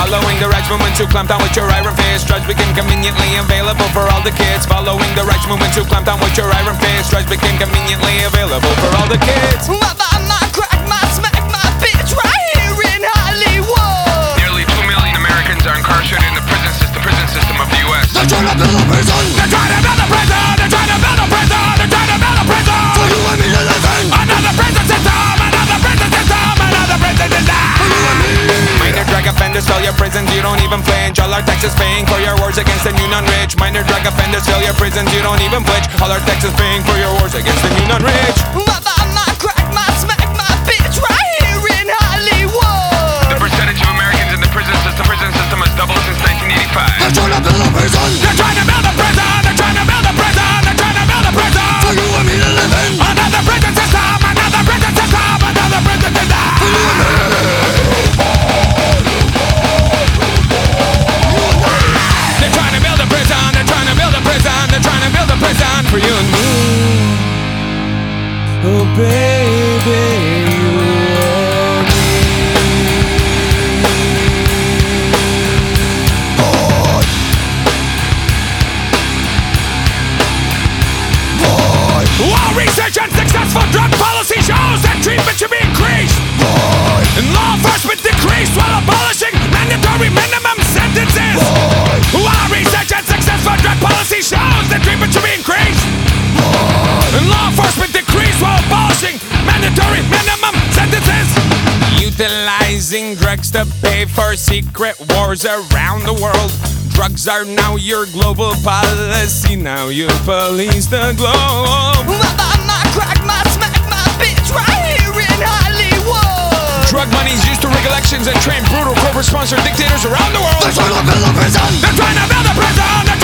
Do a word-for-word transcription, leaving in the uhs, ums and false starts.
Following the rights movement to clamp down with your iron fist, drugs became conveniently available for all the kids. Following the rights movement to clamp down with your iron fist, drugs became conveniently available for all the kids. My buy, my crack, my smack, my bitch, right here in Hollywood. Nearly two million Americans are incarcerated in the prison system, prison system of the U S They're trying to build a prison. They're trying to build a prison. They're trying to build a prison. They're trying to build a prison For you and me to live in. Another prison system. Another prison system. Another prison system. For you and me. Minor drug offenders fill your prisons, you don't even flinch. All our taxes paying for your wars against the new non-rich. Minor drug offenders fill your prisons, you don't even flinch. All our taxes paying for your wars against the new non-rich. My buy, my crack, my smack, my bitch, right here in Hollywood. The percentage of Americans in the prison system, prison system has doubled since nineteen eighty-five. They're trying to build a prison. They're trying to build a prison. They're trying to build a prison. They're trying to build a prison For you and me to live in. Another prison system. Another prison system. Another prison system. For you and me. They're trying to build a prison. They're trying to build a prison. They're trying to build a prison for you and me. Oh baby, you and me. Boy. Boy. While research and successful drug policy shows that treatment should be increased, Boy. and law enforcement decreased while abolishing mandatory minimum sentences. Boy. While research and successful drug policy shows that treatment should be increased, Boy. and law enforcement decreased while abolishing mandatory minimum sentences. Utilizing drugs to pay for secret wars around the world. Drugs are now your global policy. Now you police the globe. My buy, my crack, my smack, my bitch, right here in Hollywood. Drug money's used to rig elections and train brutal corporate-sponsored dictators around the world. They're trying to build a prison. They're trying to build a prison. They're